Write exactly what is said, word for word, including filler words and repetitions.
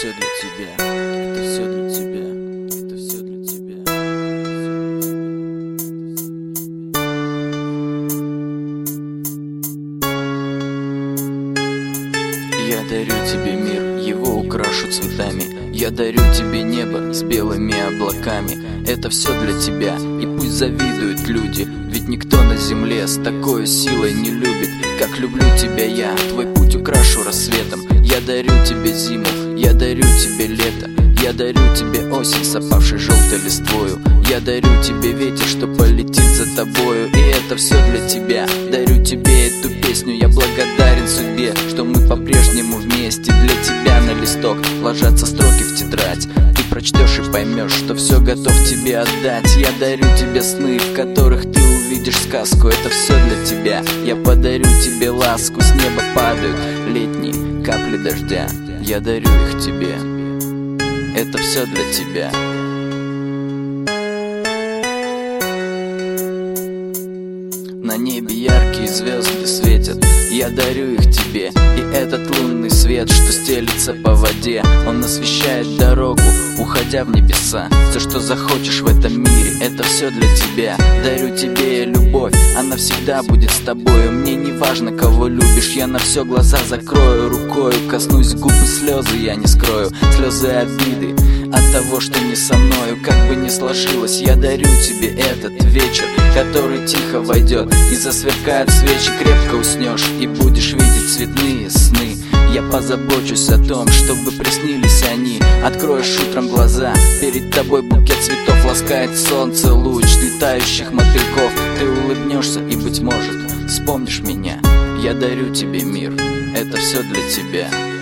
все для тебя, это все для тебя, это все для тебя. Я дарю тебе мир, его украшу цветами. Я дарю тебе небо с белыми облаками. Это все для тебя, и пусть завидуют люди, ведь никто на земле с такой силой не любит, как люблю тебя я. Твой путь украшу рассветом. Я дарю тебе зиму, я дарю тебе лето. Я дарю тебе осень с опавшей желтой листвою. Я дарю тебе ветер, что полетит за тобою. И это все для тебя, дарю тебе эту песню. Я благодарен судьбе, что мы по-прежнему вместе. Для тебя на листок ложатся строки в тетрадь. Ты прочтешь и поймешь, что все готов тебе отдать. Я дарю тебе сны, в которых ты увидишь сказку. Это все для тебя, я подарю тебе ласку. С неба падают летние капли дождя. Я дарю их тебе, это все для тебя. На небе яркие звезды светят, я дарю их тебе. И этот лунный свет, что стелится по воде, он освещает дорогу, уходя в небеса. Все, что захочешь в этом мире, это все для тебя. Дарю тебе я любовь, она всегда будет с тобою. Мне не важно, кого любишь, я на все глаза закрою. Рукою коснусь губ, и слезы я не скрою. Слезы обиды от того, что не со мною. Как бы ни сложилось, я дарю тебе этот вечер, который тихо войдет, и засверкают свечи. Крепко уснешь и будешь видеть цветные сны. Я позабочусь о том, чтобы приснились они. Откроешь утром глаза, перед тобой букет цветов. Ласкает солнце луч летающих мотыльков. Ты улыбнешься и, быть может, вспомнишь меня. Я дарю тебе мир, это все для тебя.